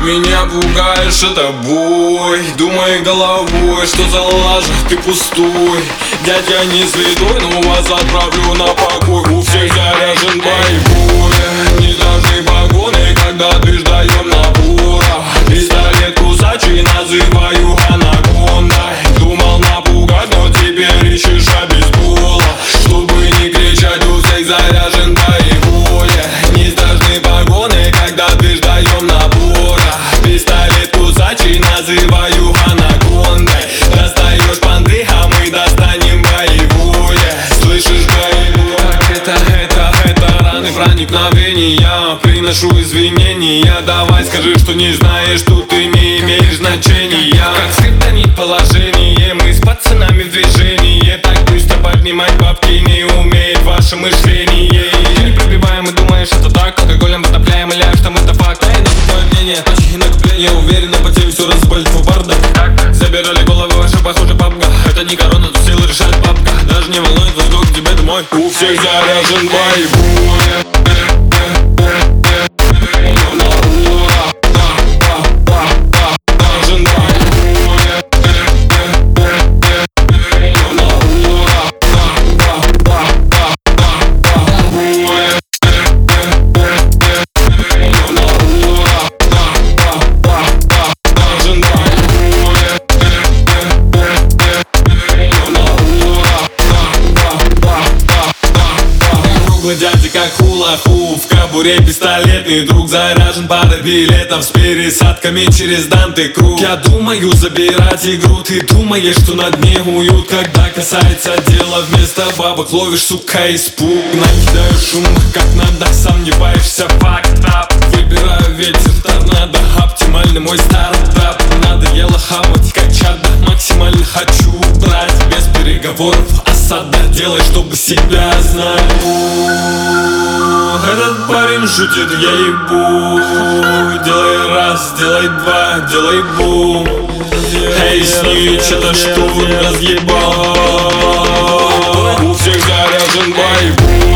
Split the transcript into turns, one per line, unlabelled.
меня пугаешь, это бой. Думай головой, что за лажа, ты пустой. Дядя не святой, но вас отправлю на покой. У всех заряжен боевой. Не должны погоны, когда движдаем набора. Пистолет кусачий называю анакондой. Думал напугать, но теперь ищешь обезбола. Чтобы не кричать, у всех заряжен боевой. Не должны погоны, когда движдаем набора. Пистолет кусачий называю анакондой. Достаешь понты, а мы достанем боевое. Слышишь, боевое? Это раны проникновения. Приношу извинения. Давай скажи, что не знаешь, тут ты не имеешь значения. Как скриптонит положение, мы с пацанами в движении. Так быстро поднимать бабки не умеет ваше мышление. Ты не пробиваем и думаешь, это так. Алкоголем потопляем, или что это факт. Эй, на твое мнение, точки накопления. Уверен, на потери все разбавить в бардак. Забирали головы ваши, похоже, папка. Это не корона, тут силы решает папка. Даже не волнует вас, сколько тебе домой. У всех заряжен боевой. Дядя как хула-ху, в кобуре пистолетный друг. Заряжен пара билетов с пересадками через Данте Круг. Я думаю забирать игру, ты думаешь, что на дне уют. Когда касается дела, вместо бабок ловишь, сука, испуг. Накидаю шум, как надо, сомневаешься, факт-ап. Выбираю ветер, торнадо, оптимальный мой стартап. Надоело хавать, как чадо, максимально хочу брать. Без переговоров, осада, делай, чтобы себя знать. Этот парень шутит, я ебу. Делай раз, делай два, делай бум. Эй, снич, это что вы разъебал? У всех заряжен боевой.